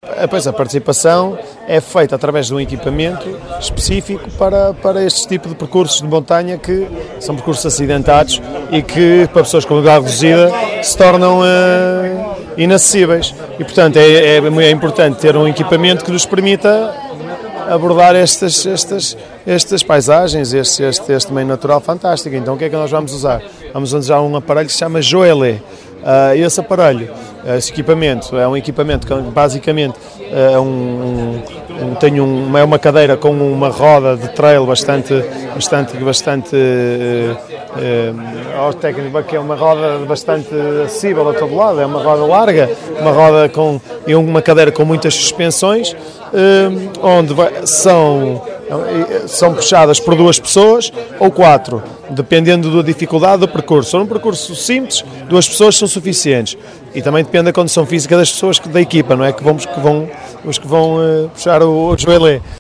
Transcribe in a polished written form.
Pois a participação é feita através de um equipamento específico para este tipo de percursos de montanha, que são percursos acidentados e que, para pessoas com mobilidade reduzida, se tornam inacessíveis. E, portanto, é importante ter um equipamento que nos permita abordar estas paisagens, este meio natural fantástico. Então, o que é que nós vamos usar? Vamos usar um aparelho que se chama Joelé. Esse aparelho, esse equipamento, é um equipamento que basicamente é uma cadeira com uma roda de trail bastante técnica, que é uma roda bastante acessível a todo lado, é uma roda larga, uma roda e uma cadeira com muitas suspensões, onde são puxadas por 2 pessoas ou 4, dependendo da dificuldade do percurso. Se for um percurso simples, 2 pessoas são suficientes. E também depende da condição física das pessoas da equipa, não é? Os que vão puxar o joelé.